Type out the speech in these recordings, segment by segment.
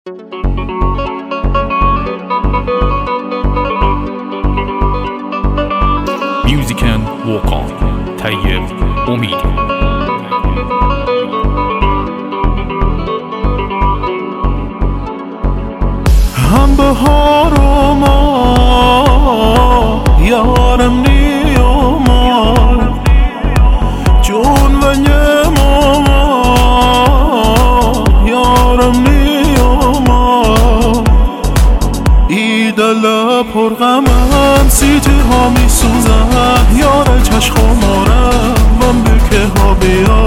Music and walk on طیب امید. هم بهار و ما یارم نیامد جون و ما یارم نیامد ای دل پرغمم سیتی ها می سوزن یار چشم مارم من بکه ها بیا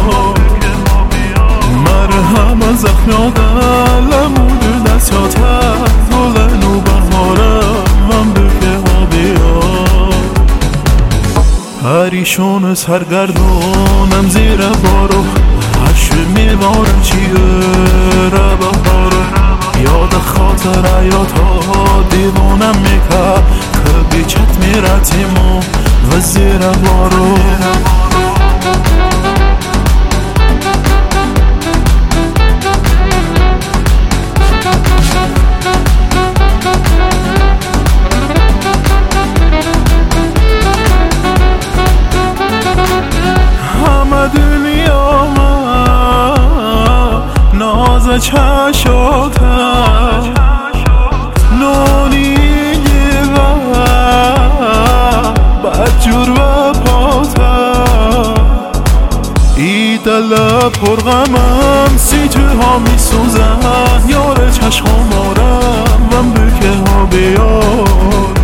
مرهم زخم دلم دستیاتر گلن و بهارم من بکه ها بیا پریشون سرگردونم زیر بارو هشت میبارم چیه را بهارو یاد خاطر یادها دیوانم میکرد که بیچت میرتیم و زیر بارو دنیا من ناز چشاتم نونی گیرم بدجور و پاتم ای دل پرغمم سیته ها می سوزن یار چشم مارم من بکه ها بیار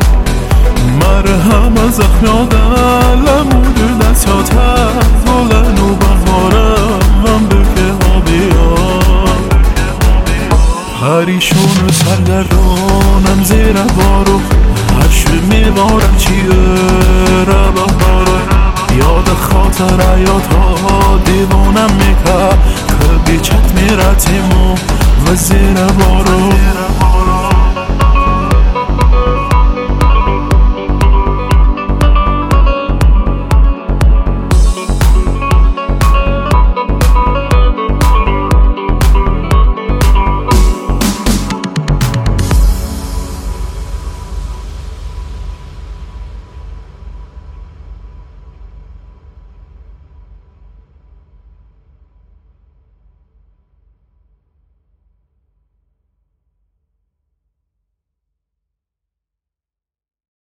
مرهم زخم دلم دستیاتر گلن و بهارم من بکه ها بیار پریشون سرگردانم زیر بارو هشت میبارم چیه را بهارو یاد خاطر یادها دیوان